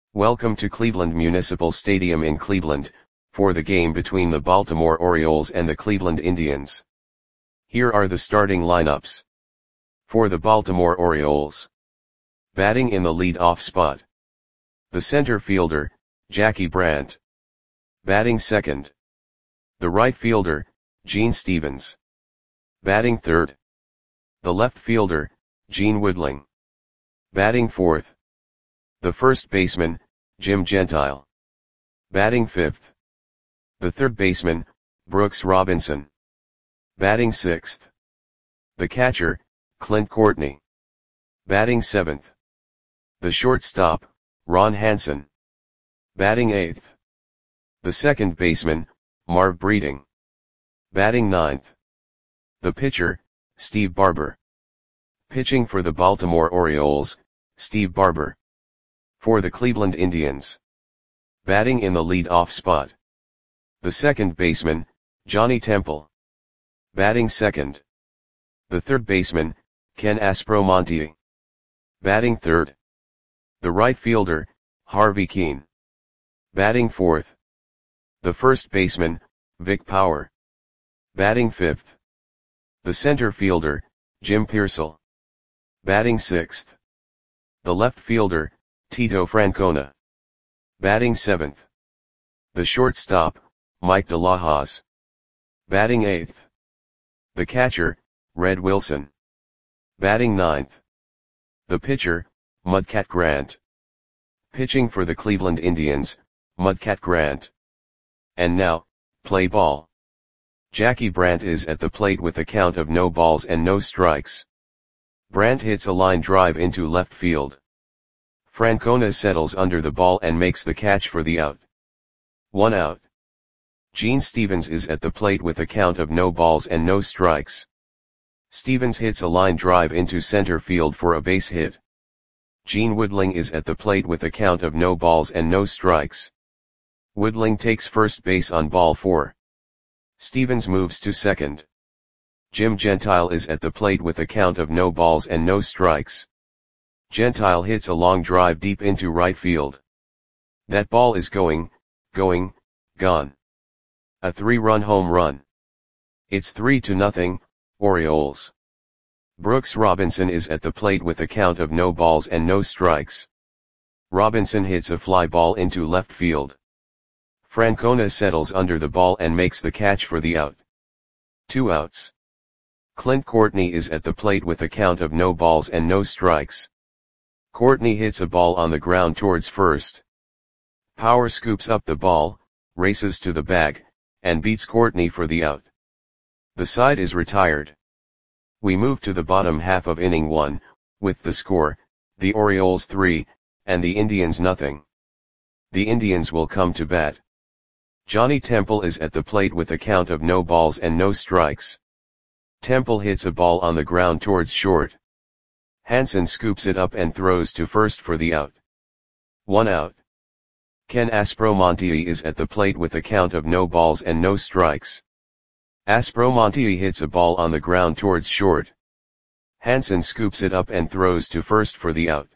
Welcome to Cleveland Municipal Stadium in Cleveland, for the game between the Baltimore Orioles and the Cleveland Indians. Here are the starting lineups. For the Baltimore Orioles. Batting in the lead-off spot. The center fielder, Jackie Brandt. Batting second. The right fielder, Gene Stephens. Batting third. The left fielder, Gene Woodling. Batting fourth. The first baseman, Jim Gentile. Batting fifth. The third baseman, Brooks Robinson. Batting sixth. The catcher, Clint Courtney. Batting seventh. The shortstop, Ron Hansen. Batting eighth. The second baseman, Marv Breeding. Batting ninth. The pitcher, Steve Barber. Pitching for the Baltimore Orioles, Steve Barber. For the Cleveland Indians. Batting in the lead-off spot. The second baseman, Johnny Temple. Batting second. The third baseman, Ken Aspromonte. Batting third. The right fielder, Harvey Kuenn. Batting fourth. The first baseman, Vic Power. Batting fifth. The center fielder, Jim Piersall. Batting sixth. The left fielder, Tito Francona. Batting seventh. The shortstop, Mike DeLahoz. Batting eighth. The catcher, Red Wilson. Batting ninth. The pitcher, Mudcat Grant. Pitching for the Cleveland Indians, Mudcat Grant. And now, play ball. Jackie Brandt is at the plate with a count of no balls and no strikes. Brandt hits a line drive into left field. Francona settles under the ball and makes the catch for the out. 1 out. Gene Stephens is at the plate with a count of no balls and no strikes. Stephens hits a line drive into center field for a base hit. Gene Woodling is at the plate with a count of no balls and no strikes. Woodling takes first base on ball 4. Stephens moves to second. Jim Gentile is at the plate with a count of no balls and no strikes. Gentile hits a long drive deep into right field. That ball is gone. A 3-run home run. It's 3-0, Orioles. Brooks Robinson is at the plate with a count of no balls and no strikes. Robinson hits a fly ball into left field. Francona settles under the ball and makes the catch for the out. 2 outs. Clint Courtney is at the plate with a count of no balls and no strikes. Courtney hits a ball on the ground towards first. Power scoops up the ball, races to the bag, and beats Courtney for the out. The side is retired. We move to the bottom half of inning 1, with the score, the Orioles 3, and the Indians 0. The Indians will come to bat. Johnny Temple is at the plate with a count of no balls and no strikes. Temple hits a ball on the ground towards short. Hansen scoops it up and throws to first for the out. 1 out. Ken Aspromonte is at the plate with a count of no balls and no strikes. Aspromonte hits a ball on the ground towards short. Hansen scoops it up and throws to first for the out.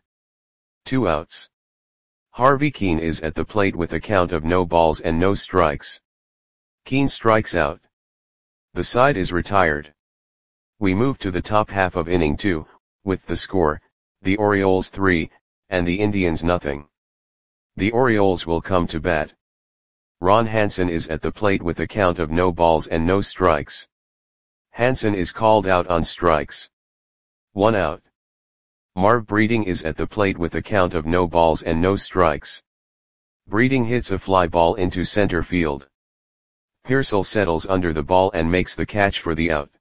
2 outs. Harvey Kuenn is at the plate with a count of no balls and no strikes. Kuenn strikes out. The side is retired. We move to the top half of inning 2, with the score, the Orioles 3, and the Indians 0. The Orioles will come to bat. Ron Hansen is at the plate with a count of no balls and no strikes. Hansen is called out on strikes. 1 out. Marv Breeding is at the plate with a count of no balls and no strikes. Breeding hits a fly ball into center field. Piersall settles under the ball and makes the catch for the out.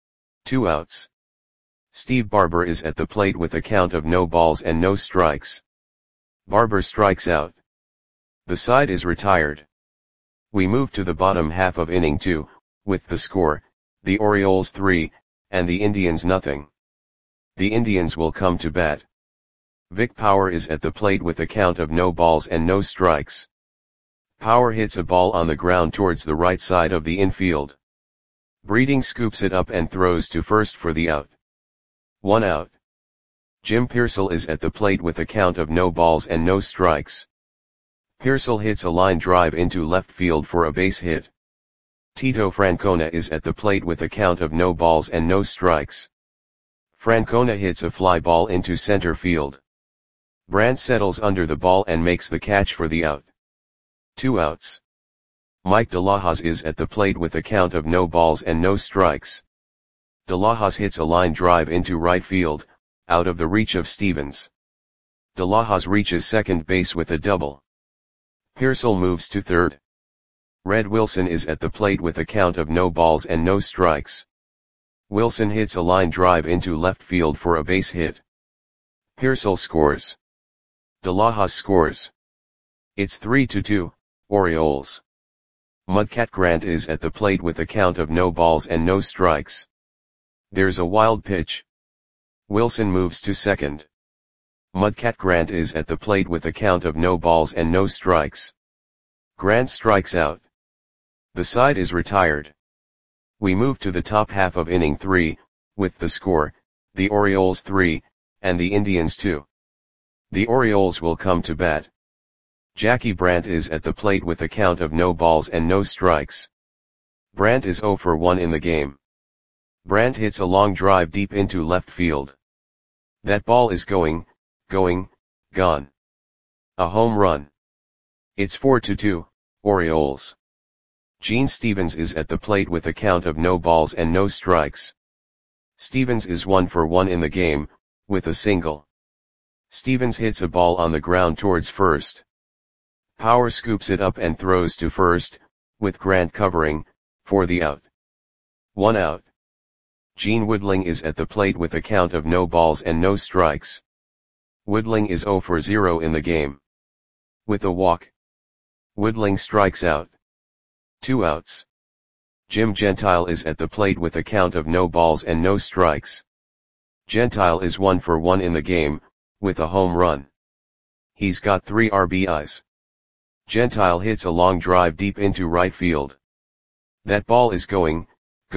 2 outs. Steve Barber is at the plate with a count of no balls and no strikes. Barber strikes out. The side is retired. We move to the bottom half of inning 2, with the score, the Orioles 3, and the Indians 0. The Indians will come to bat. Vic Power is at the plate with a count of no balls and no strikes. Power hits a ball on the ground towards the right side of the infield. Breeding scoops it up and throws to first for the out. 1 out. Jim Piersall is at the plate with a count of no balls and no strikes. Pearsall hits a line drive into left field for a base hit. Tito Francona is at the plate with a count of no balls and no strikes. Francona hits a fly ball into center field. Brandt settles under the ball and makes the catch for the out. 2 outs. Mike De La Hoz is at the plate with a count of no balls and no strikes. De La Hoz hits a line drive into right field, out of the reach of Stevens. De La Hoz reaches second base with a double. Pearsall moves to third. Red Wilson is at the plate with a count of no balls and no strikes. Wilson hits a line drive into left field for a base hit. Pearsall scores. De La Hoz scores. It's 3-2, Orioles. Mudcat Grant is at the plate with a count of no balls and no strikes. There's a wild pitch. Wilson moves to second. Mudcat Grant is at the plate with a count of no balls and no strikes. Grant strikes out. The side is retired. We move to the top half of inning 3, with the score, the Orioles 3, and the Indians 2. The Orioles will come to bat. Jackie Brandt is at the plate with a count of no balls and no strikes. Brandt is 0 for 1 in the game. Brandt hits a long drive deep into left field. That ball is going, gone. A home run. It's 4-2, Orioles. Gene Stevens is at the plate with a count of no balls and no strikes. Stevens is 1 for 1 in the game, with a single. Stevens hits a ball on the ground towards first. Power scoops it up and throws to first, with Grant covering, for the out. 1 out. Gene Woodling is at the plate with a count of no balls and no strikes. Woodling is 0 for 0 in the game. With a walk. Woodling strikes out. 2 outs. Jim Gentile is at the plate with a count of no balls and no strikes. Gentile is 1 for 1 in the game, with a home run. He's got 3 RBIs. Gentile hits a long drive deep into right field. That ball is going,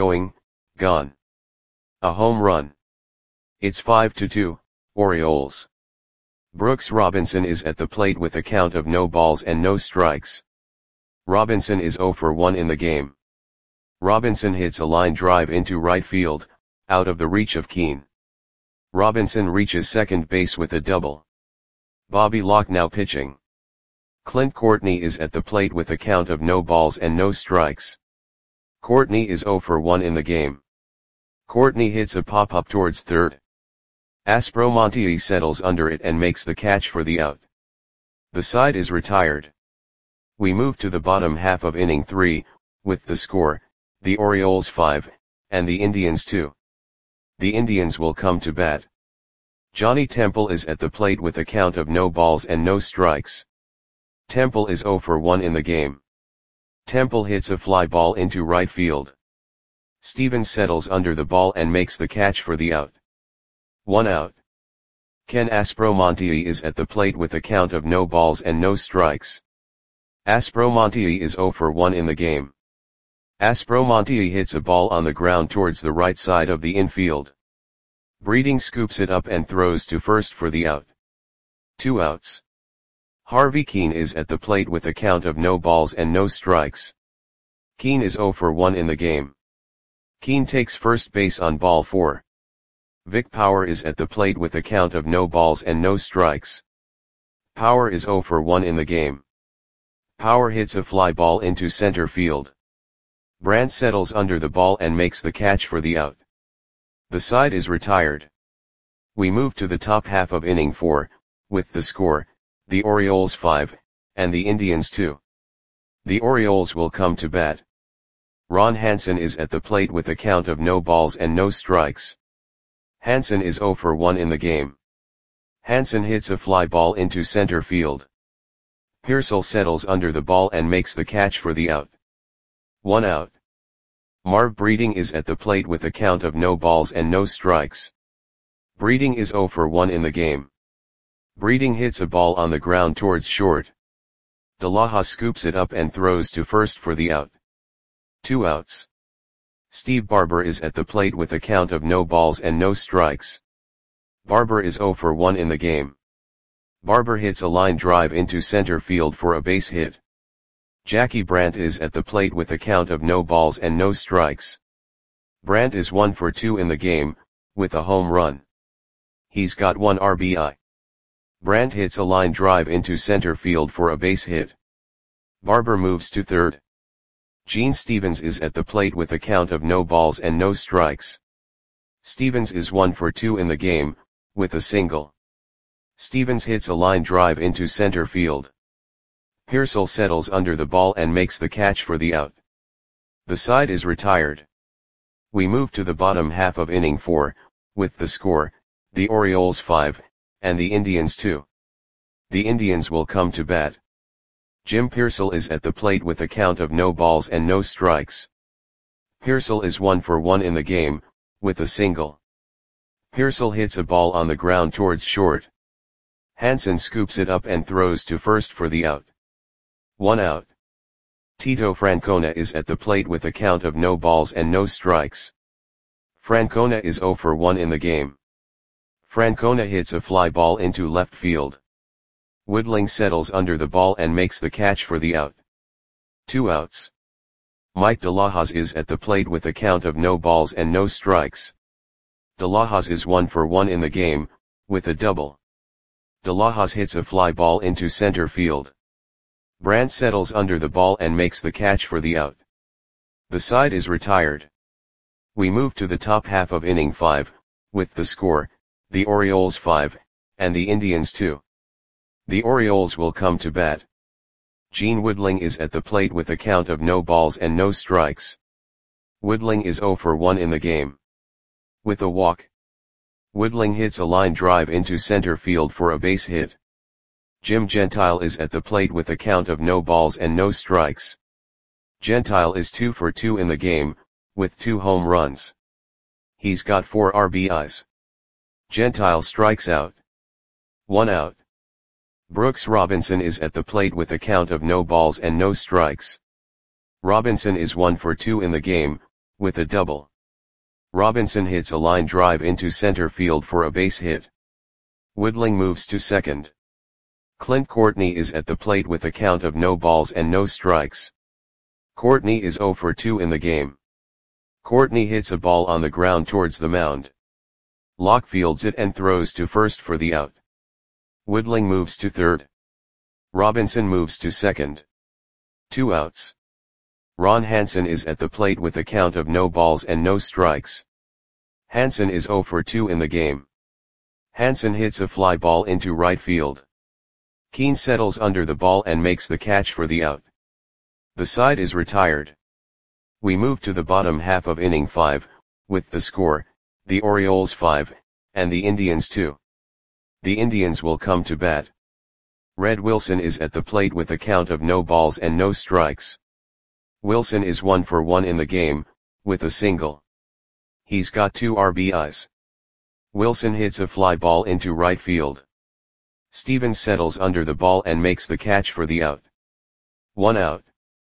gone. A home run. It's 5-2, Orioles. Brooks Robinson is at the plate with a count of no balls and no strikes. Robinson is 0 for 1 in the game. Robinson hits a line drive into right field, out of the reach of Keane. Robinson reaches second base with a double. Bobby Locke now pitching. Clint Courtney is at the plate with a count of no balls and no strikes. Courtney is 0 for 1 in the game. Courtney hits a pop-up towards third. Aspromonte settles under it and makes the catch for the out. The side is retired. We move to the bottom half of inning 3, with the score, the Orioles 5, and the Indians 2. The Indians will come to bat. Johnny Temple is at the plate with a count of no balls and no strikes. Temple is 0 for 1 in the game. Temple hits a fly ball into right field. Stevens settles under the ball and makes the catch for the out. 1 out. Ken Aspromonte is at the plate with a count of no balls and no strikes. Aspromonte is 0 for 1 in the game. Aspromonte hits a ball on the ground towards the right side of the infield. Breeding scoops it up and throws to first for the out. 2 outs. Harvey Keene is at the plate with a count of no balls and no strikes. Keene is 0 for 1 in the game. Keene takes first base on ball 4. Vic Power is at the plate with a count of no balls and no strikes. Power is 0 for 1 in the game. Power hits a fly ball into center field. Brandt settles under the ball and makes the catch for the out. The side is retired. We move to the top half of inning 4, with the score, the Orioles 5, and the Indians 2. The Orioles will come to bat. Ron Hansen is at the plate with a count of no balls and no strikes. Hansen is 0 for 1 in the game. Hansen hits a fly ball into center field. Pearsall settles under the ball and makes the catch for the out. 1 out. Marv Breeding is at the plate with a count of no balls and no strikes. Breeding is 0 for 1 in the game. Breeding hits a ball on the ground towards short. De La Hoz scoops it up and throws to first for the out. 2 outs. Steve Barber is at the plate with a count of no balls and no strikes. Barber is 0 for 1 in the game. Barber hits a line drive into center field for a base hit. Jackie Brandt is at the plate with a count of no balls and no strikes. Brandt is 1 for 2 in the game, with a home run. He's got 1 RBI. Brandt hits a line drive into center field for a base hit. Barber moves to third. Gene Stevens is at the plate with a count of no balls and no strikes. Stevens is 1 for 2 in the game, with a single. Stevens hits a line drive into center field. Pearsall settles under the ball and makes the catch for the out. The side is retired. We move to the bottom half of inning 4, with the score, the Orioles 5, and the Indians 2. The Indians will come to bat. Jim Pearsall is at the plate with a count of no balls and no strikes. Pearsall is 1 for 1 in the game, with a single. Pearsall hits a ball on the ground towards short. Hansen scoops it up and throws to first for the out. 1 out. Tito Francona is at the plate with a count of no balls and no strikes. Francona is 0 for 1 in the game. Francona hits a fly ball into left field. Woodling settles under the ball and makes the catch for the out. 2 outs. Mike De La Hoz is at the plate with a count of no balls and no strikes. De La Hoz is 1 for 1 in the game, with a double. De La Hoz hits a fly ball into center field. Brandt settles under the ball and makes the catch for the out. The side is retired. We move to the top half of inning 5, with the score, the Orioles 5, and the Indians 2. The Orioles will come to bat. Gene Woodling is at the plate with a count of no balls and no strikes. Woodling is 0 for 1 in the game. With a walk. Woodling hits a line drive into center field for a base hit. Jim Gentile is at the plate with a count of no balls and no strikes. Gentile is 2 for 2 in the game, with 2 home runs. He's got 4 RBIs. Gentile strikes out. 1 out. Brooks Robinson is at the plate with a count of no balls and no strikes. Robinson is 1 for 2 in the game, with a double. Robinson hits a line drive into center field for a base hit. Woodling moves to second. Clint Courtney is at the plate with a count of no balls and no strikes. Courtney is 0 for 2 in the game. Courtney hits a ball on the ground towards the mound. Locke fields it and throws to first for the out. Woodling moves to third. Robinson moves to second. 2 outs. Ron Hansen is at the plate with a count of no balls and no strikes. Hansen is 0 for 2 in the game. Hansen hits a fly ball into right field. Keane settles under the ball and makes the catch for the out. The side is retired. We move to the bottom half of inning 5, with the score, the Orioles 5, and the Indians 2. The Indians will come to bat. Red Wilson is at the plate with a count of no balls and no strikes. Wilson is 1 for 1 in the game, with a single. He's got 2 RBIs. Wilson hits a fly ball into right field. Stevens settles under the ball and makes the catch for the out. 1 out.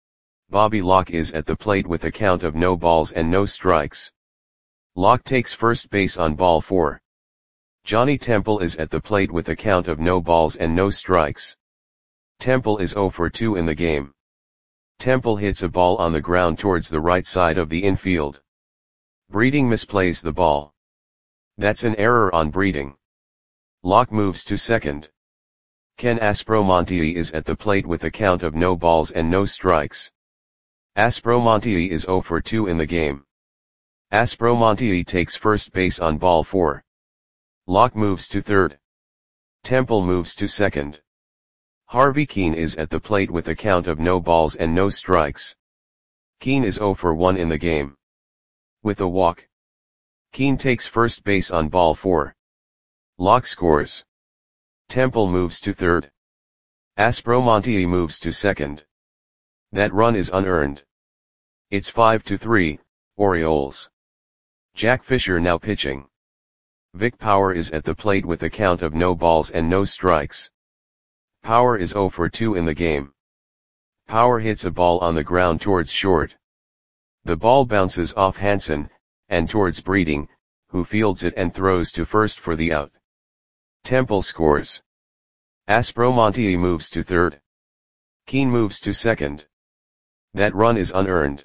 Bobby Locke is at the plate with a count of no balls and no strikes. Locke takes first base on ball 4. Johnny Temple is at the plate with a count of no balls and no strikes. Temple is 0 for 2 in the game. Temple hits a ball on the ground towards the right side of the infield. Breeding misplays the ball. That's an error on Breeding. Locke moves to second. Ken Aspromonte is at the plate with a count of no balls and no strikes. Aspromonte is 0 for 2 in the game. Aspromonte takes first base on ball 4. Locke moves to third. Temple moves to second. Harvey Keane is at the plate with a count of no balls and no strikes. Keane is 0 for 1 in the game. With a walk. Keane takes first base on ball 4. Locke scores. Temple moves to third. Aspromonte moves to second. That run is unearned. It's 5-3, Orioles. Jack Fisher now pitching. Vic Power is at the plate with a count of no balls and no strikes. Power is 0 for 2 in the game. Power hits a ball on the ground towards short. The ball bounces off Hansen, and towards Breeding, who fields it and throws to first for the out. Temple scores. Aspromonte moves to third. Keane moves to second. That run is unearned.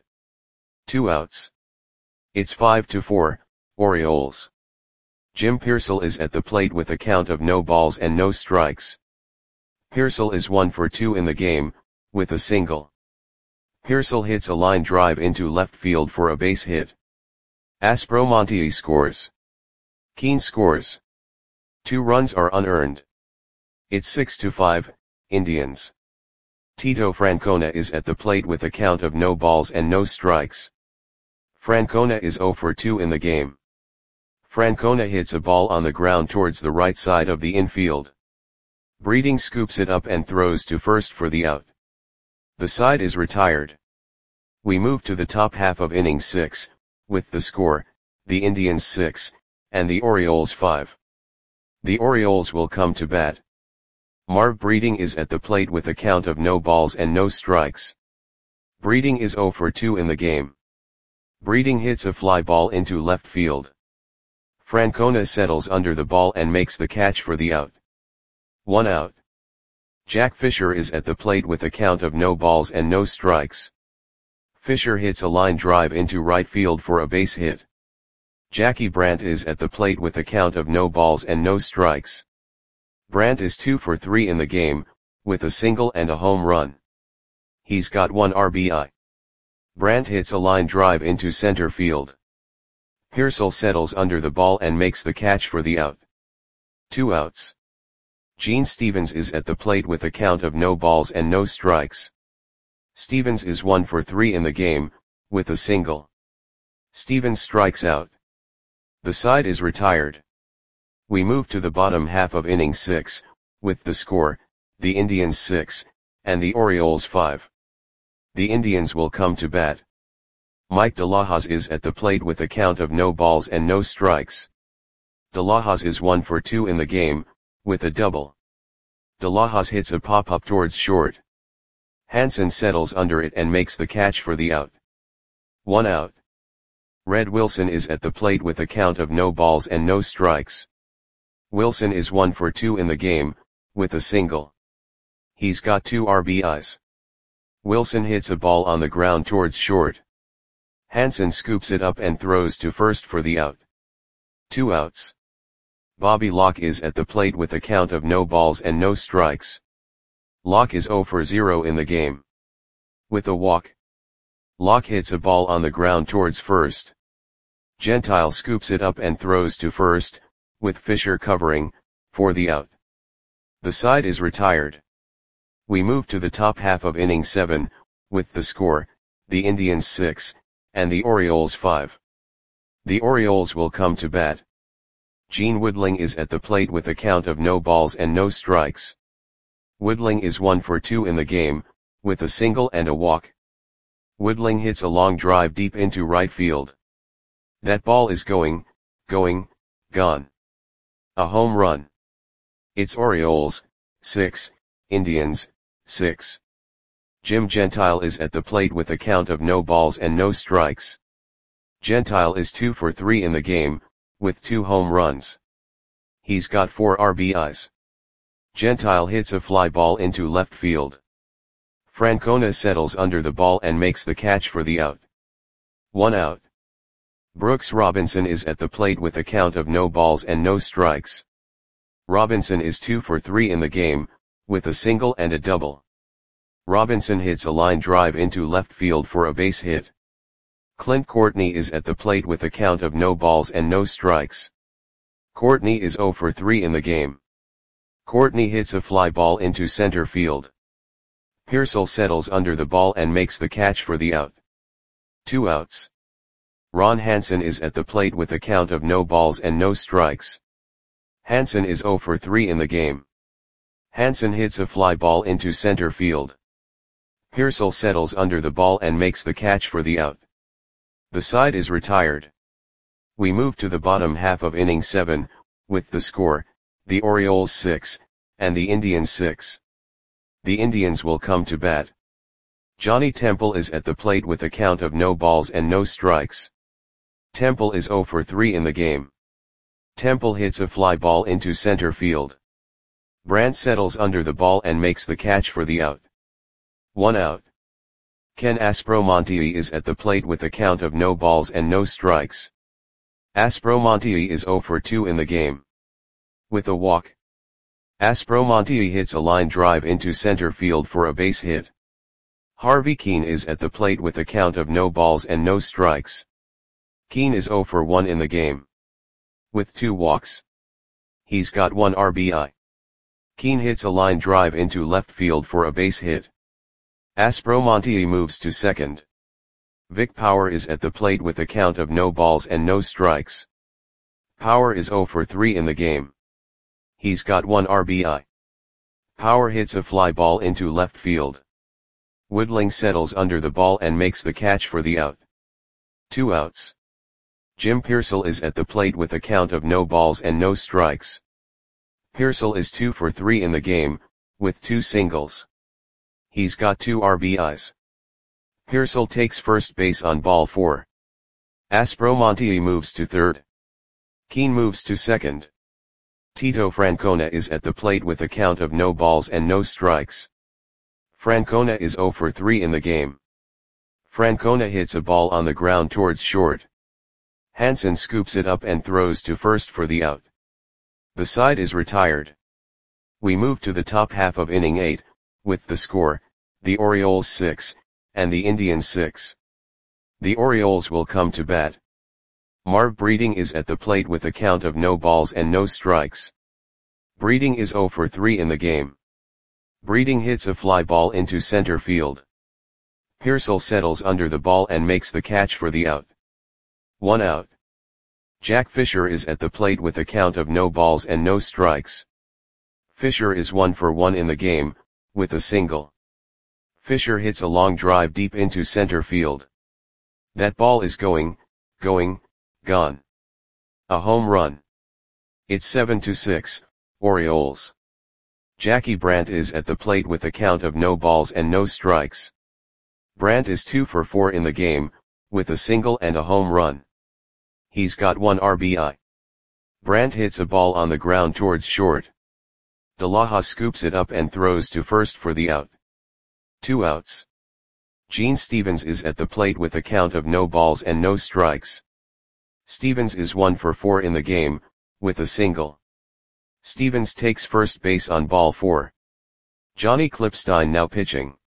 2 outs. It's 5-4, Orioles. Jim Pearsall is at the plate with a count of no balls and no strikes. Pearsall is 1 for 2 in the game, with a single. Pearsall hits a line drive into left field for a base hit. Aspromonte scores. Keane scores. 2 runs are unearned. It's 6-5, Indians. Tito Francona is at the plate with a count of no balls and no strikes. Francona is 0 for 2 in the game. Francona hits a ball on the ground towards the right side of the infield. Breeding scoops it up and throws to first for the out. The side is retired. We move to the top half of inning 6, with the score, the Indians 6, and the Orioles 5. The Orioles will come to bat. Marv Breeding is at the plate with a count of no balls and no strikes. Breeding is 0 for 2 in the game. Breeding hits a fly ball into left field. Francona settles under the ball and makes the catch for the out. 1 out. Jack Fisher is at the plate with a count of no balls and no strikes. Fisher hits a line drive into right field for a base hit. Jackie Brandt is at the plate with a count of no balls and no strikes. Brandt is 2 for 3 in the game, with a single and a home run. He's got 1 RBI. Brandt hits a line drive into center field. Pearsall settles under the ball and makes the catch for the out. 2 outs. Gene Stevens is at the plate with a count of no balls and no strikes. Stevens is 1 for 3 in the game, with a single. Stevens strikes out. The side is retired. We move to the bottom half of inning 6, with the score, the Indians 6, and the Orioles 5. The Indians will come to bat. Mike De La Hoz is at the plate with a count of no balls and no strikes. De La Hoz is 1 for 2 in the game, with a double. De La Hoz hits a pop-up towards short. Hansen settles under it and makes the catch for the out. 1 out. Red Wilson is at the plate with a count of no balls and no strikes. Wilson is 1 for 2 in the game, with a single. He's got 2 RBIs. Wilson hits a ball on the ground towards short. Hansen scoops it up and throws to first for the out. 2 outs. Bobby Locke is at the plate with a count of no balls and no strikes. Locke is 0 for 0 in the game. With a walk. Locke hits a ball on the ground towards first. Gentile scoops it up and throws to first, with Fisher covering, for the out. The side is retired. We move to the top half of inning 7, with the score, the Indians 6, and the Orioles 5. The Orioles will come to bat. Gene Woodling is at the plate with a count of no balls and no strikes. Woodling is 1 for 2 in the game, with a single and a walk. Woodling hits a long drive deep into right field. That ball is going, gone. A home run. It's Orioles, 6, Indians, 6. Jim Gentile is at the plate with a count of no balls and no strikes. Gentile is 2 for 3 in the game, with 2 home runs. He's got 4 RBIs. Gentile hits a fly ball into left field. Francona settles under the ball and makes the catch for the out. 1 out. Brooks Robinson is at the plate with a count of no balls and no strikes. Robinson is 2 for 3 in the game, with a single and a double. Robinson hits a line drive into left field for a base hit. Clint Courtney is at the plate with a count of no balls and no strikes. Courtney is 0 for 3 in the game. Courtney hits a fly ball into center field. Pearsall settles under the ball and makes the catch for the out. 2 outs. Ron Hansen is at the plate with a count of no balls and no strikes. Hansen is 0 for 3 in the game. Hansen hits a fly ball into center field. Pearsall settles under the ball and makes the catch for the out. The side is retired. We move to the bottom half of inning 7, with the score, the Orioles 6, and the Indians 6. The Indians will come to bat. Johnny Temple is at the plate with a count of no balls and no strikes. Temple is 0 for 3 in the game. Temple hits a fly ball into center field. Brandt settles under the ball and makes the catch for the out. 1 out. Ken Aspromonte is at the plate with a count of no balls and no strikes. Aspromonte is 0 for 2 in the game. With a walk. Aspromonte hits a line drive into center field for a base hit. Harvey Keene is at the plate with a count of no balls and no strikes. Keene is 0 for 1 in the game. With 2 walks. He's got 1 RBI. Keene hits a line drive into left field for a base hit. Aspromonte moves to second. Vic Power is at the plate with a count of no balls and no strikes. Power is 0 for 3 in the game. He's got 1 RBI. Power hits a fly ball into left field. Woodling settles under the ball and makes the catch for the out. 2 outs. Jim Pearsall is at the plate with a count of no balls and no strikes. Pearsall is 2 for 3 in the game, with 2 singles. He's got 2 RBIs. Pearsall takes first base on ball 4. Aspromonte moves to third. Keene moves to second. Tito Francona is at the plate with a count of no balls and no strikes. Francona is 0 for 3 in the game. Francona hits a ball on the ground towards short. Hansen scoops it up and throws to first for the out. The side is retired. We move to the top half of inning 8, with the score, the Orioles 6, and the Indians 6. The Orioles will come to bat. Marv Breeding is at the plate with a count of no balls and no strikes. Breeding is 0 for 3 in the game. Breeding hits a fly ball into center field. Pearsall settles under the ball and makes the catch for the out. 1 out. Jack Fisher is at the plate with a count of no balls and no strikes. Fisher is 1 for 1 in the game, with a single. Fisher hits a long drive deep into center field. That ball is gone. A home run. It's 7-6, Orioles. Jackie Brandt is at the plate with a count of no balls and no strikes. Brandt is 2 for 4 in the game, with a single and a home run. He's got 1 RBI. Brandt hits a ball on the ground towards short. De La Hoz scoops it up and throws to first for the out. 2 outs. Gene Stevens is at the plate with a count of no balls and no strikes. Stevens is 1 for 4 in the game, with a single. Stevens takes first base on ball 4. Johnny Klipstein now pitching.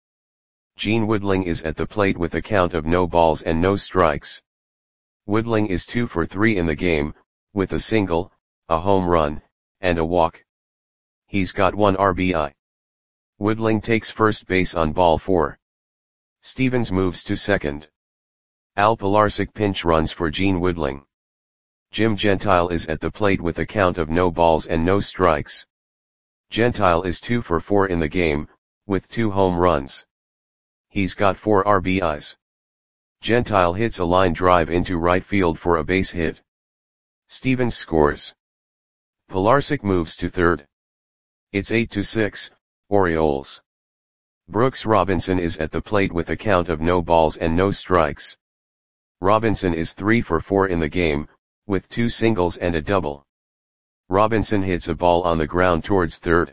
Gene Woodling is at the plate with a count of no balls and no strikes. Woodling is 2 for 3 in the game, with a single, a home run, and a walk. He's got 1 RBI. Woodling takes first base on ball 4. Stevens moves to second. Al Pilarczyk pinch runs for Gene Woodling. Jim Gentile is at the plate with a count of no balls and no strikes. Gentile is 2 for 4 in the game, with 2 home runs. He's got 4 RBIs. Gentile hits a line drive into right field for a base hit. Stevens scores. Pilarczyk moves to third. It's 8-6, Orioles. Brooks Robinson is at the plate with a count of no balls and no strikes. Robinson is 3 for 4 in the game, with 2 singles and a double. Robinson hits a ball on the ground towards third.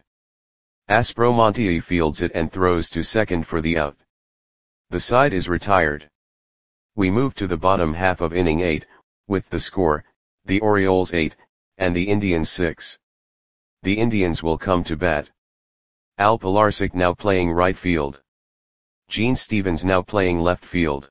Aspromonte fields it and throws to second for the out. The side is retired. We move to the bottom half of inning 8, with the score, the Orioles 8, and the Indians 6. The Indians will come to bat. Al Pilarczyk now playing right field. Gene Stevens now playing left field.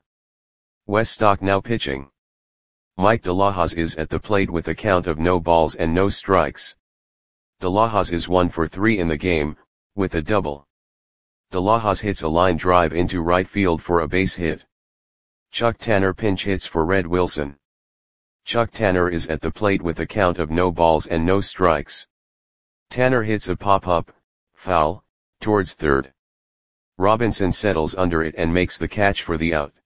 Wes Stock now pitching. Mike De La Hoz is at the plate with a count of no balls and no strikes. De La Hoz is 1 for 3 in the game, with a double. De La Hoz hits a line drive into right field for a base hit. Chuck Tanner pinch hits for Red Wilson. Chuck Tanner is at the plate with a count of no balls and no strikes. Tanner hits a pop-up, foul, towards third. Robinson settles under it and makes the catch for the out.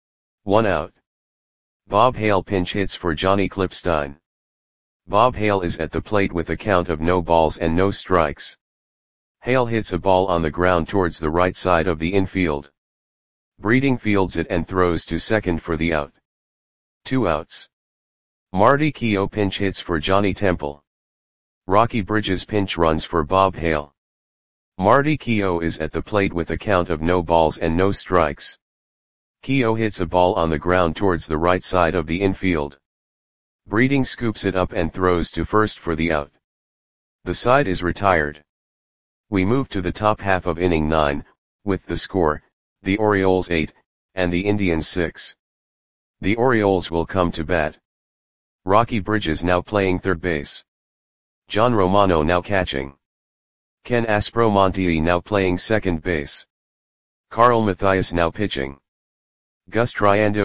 1 out. Bob Hale pinch hits for Johnny Klipstein. Bob Hale is at the plate with a count of no balls and no strikes. Hale hits a ball on the ground towards the right side of the infield. Breeding fields it and throws to second for the out. 2 outs. Marty Keough pinch hits for Johnny Temple. Rocky Bridges pinch runs for Bob Hale. Marty Keogh is at the plate with a count of no balls and no strikes. Keogh hits a ball on the ground towards the right side of the infield. Breeding scoops it up and throws to first for the out. The side is retired. We move to the top half of inning 9, with the score, the Orioles 8, and the Indians 6. The Orioles will come to bat. Rocky Bridges now playing third base. John Romano now catching. Ken Aspromonte now playing second base. Carl Mathias now pitching. Gus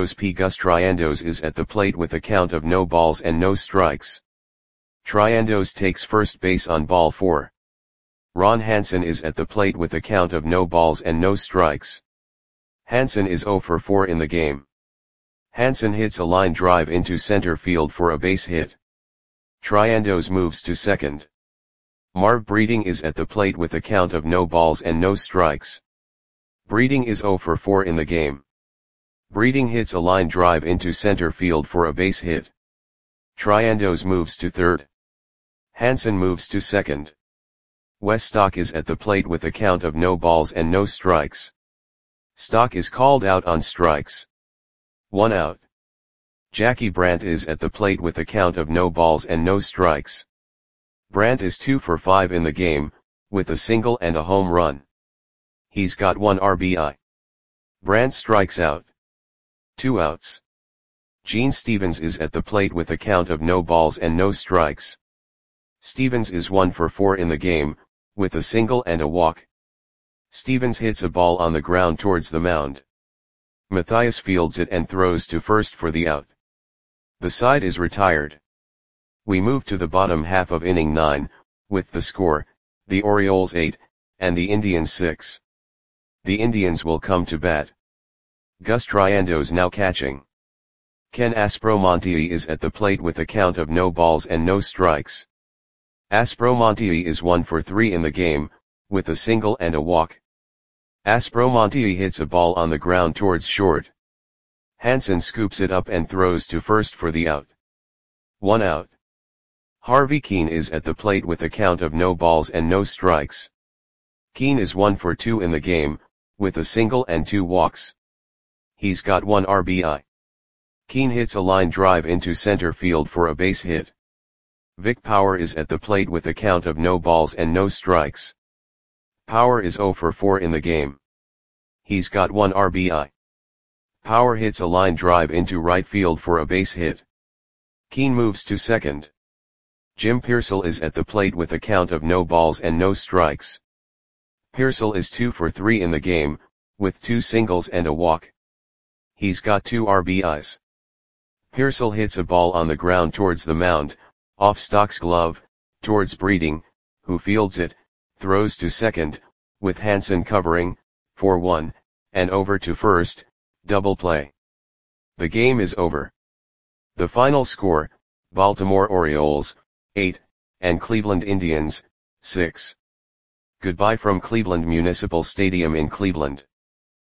Triandos is at the plate with a count of no balls and no strikes. Triandos takes first base on ball 4. Ron Hansen is at the plate with a count of no balls and no strikes. Hansen is 0 for 4 in the game. Hansen hits a line drive into center field for a base hit. Triandos moves to second. Marv Breeding is at the plate with a count of no balls and no strikes. Breeding is 0 for 4 in the game. Breeding hits a line drive into center field for a base hit. Triandos moves to third. Hansen moves to second. Wes Stock is at the plate with a count of no balls and no strikes. Stock is called out on strikes. 1 out. Jackie Brandt is at the plate with a count of no balls and no strikes. Brandt is 2 for 5 in the game, with a single and a home run. He's got 1 RBI. Brandt strikes out. 2 outs. Gene Stevens is at the plate with a count of no balls and no strikes. Stevens is 1 for 4 in the game, with a single and a walk. Stevens hits a ball on the ground towards the mound. Mathias fields it and throws to first for the out. The side is retired. We move to the bottom half of inning 9, with the score, the Orioles 8, and the Indians 6. The Indians will come to bat. Gus Triandos now catching. Ken Aspromonte is at the plate with a count of no balls and no strikes. Aspromonte is 1 for 3 in the game, with a single and a walk. Aspromonte hits a ball on the ground towards short. Hansen scoops it up and throws to first for the out. 1 out. Harvey Keene is at the plate with a count of no balls and no strikes. Keene is 1 for 2 in the game, with a single and 2 walks. He's got 1 RBI. Keene hits a line drive into center field for a base hit. Vic Power is at the plate with a count of no balls and no strikes. Power is 0 for 4 in the game. He's got 1 RBI. Power hits a line drive into right field for a base hit. Keene moves to second. Jim Piersall is at the plate with a count of no balls and no strikes. Piersall is 2 for 3 in the game, with 2 singles and a walk. He's got 2 RBIs. Piersall hits a ball on the ground towards the mound, off Stock's glove, towards Breeding, who fields it, throws to second, with Hansen covering, for 1, and over to first, double play. The game is over. The final score, Baltimore Orioles, 8, and Cleveland Indians, 6. Goodbye from Cleveland Municipal Stadium in Cleveland.